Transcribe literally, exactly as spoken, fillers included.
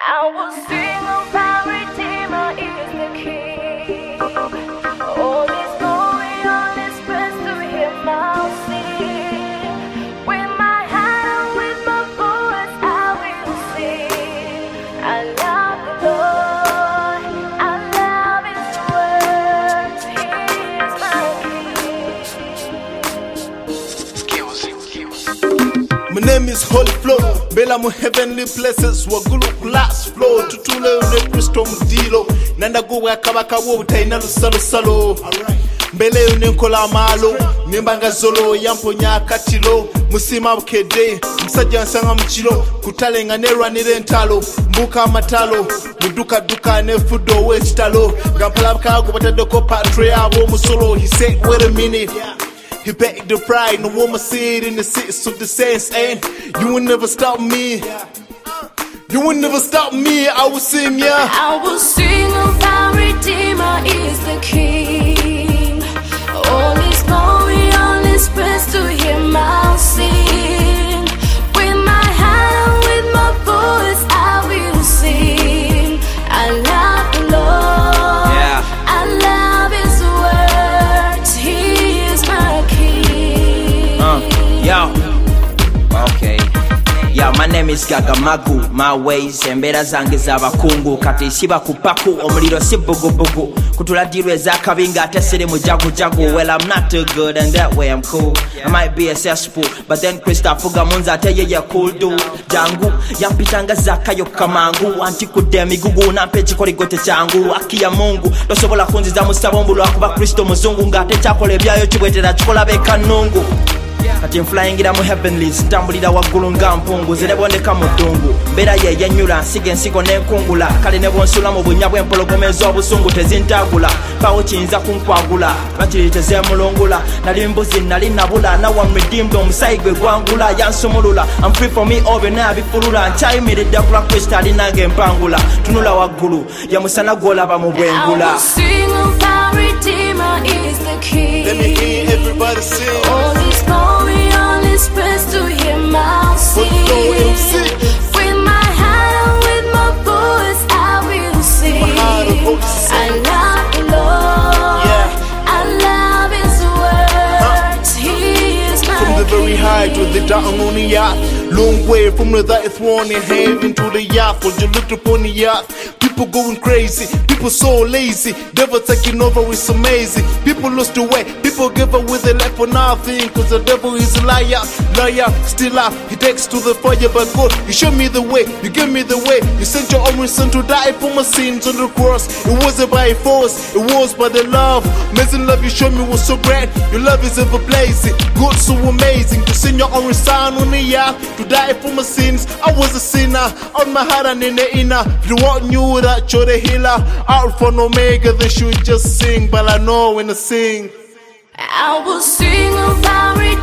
I will sing of our Redeemer is the King. All is glory, all is praise to Him I'll sing. With my hand, with my voice, I will sing. I love the Lord, I love His words. He is my King. My name is Holy Flow, Bela mu heavenly places, wagulu class flow, tutule une Kristo mudilo, nanda guwa kabaka wo taina lusalo salo. Mbele une nkola malo, nimbanga zolo, yamponya katilo, musima bukede, msajja nsanga mchilo, kutalenga nerwa nirentalo, mbuka matalo, muduka duka ne fudo wechitalo, gampala bkago batadoko patre abo musolo. He said, wait a minute. He begged the pride, no woman sit in the seats of the saints, and you will never stop me. You will never stop me, I will sing, yeah. I will sing of our Redeemer is the King. All His glory, all His praise to Him I'll sing. With my hand, with my voice, I will sing. I love the Lord, yeah. I love His words. He is my King. Uh, yo, okay. Yeah, my name is Gaga Magu, my ways, embera zange z'abakungu kati siba kupaku, omuliro si bugubugu kutula dirwe zakabinga ate siri mu jagu jagu. Well, I'm not too good and that way I'm cool. I might be a cesspool, but then Krista fuga munza ate yeye cool dude. Jangu yampitanga zakayo kamangu, anti kudemi gugu nampe chikoligote changu. Aki ya Mungu tosobola kunziza musabombu lwakuba Kristo muzungu ngate chakole byayo kibwetera kikola beka nungu. Ati mflyingira mu heavenlies, tambulira waggulu nga mpungu zireboneka mu ddungu. Mbeera ye yanyula nsiga ensigo n'enkungula, kale ne bwonsula mu bunnya bw'empologoma ez'obusungu tezintagula. Pawo kiyinza kunkwagula bakiri tezeemulungula. Nali mbuzi nali nabula, now I'm redeemed, omusayi gwe gwangula yansumulula. I'm free for me, all byonna abifulula, nkyayimiridde kula Kristo alinange empangula. Tunula waggulu yamusana gw'olaba mu bwengula. I will sing of our Redeemer is the King. Let me hear everybody sing. All His glory, all His praise to Him I'll sing. With my hand, with my voice, I will sing. I love the Lord, yeah. I love His words. Huh? He is my From the very high to the down on the yacht, long way from the that throne in heaven to the yacht. When you look upon the yacht, people going crazy, people so lazy, devil taking over, it's amazing. People lost the way, people give up with their life for nothing, cause the devil is a liar, liar, still up, he takes to the fire, but God, you show me the way, you give me the way, you sent your only son to die for my sins on the cross. It wasn't by force, it was by the love, amazing love you showed me was so great, your love is ever blazing, good, so amazing, to send your only son on the earth, to die for my sins. I was a sinner, on my heart and in the inner, the one knew that you're the healer, Alpha and Omega, they should just sing, but I know when I sing. I will sing of our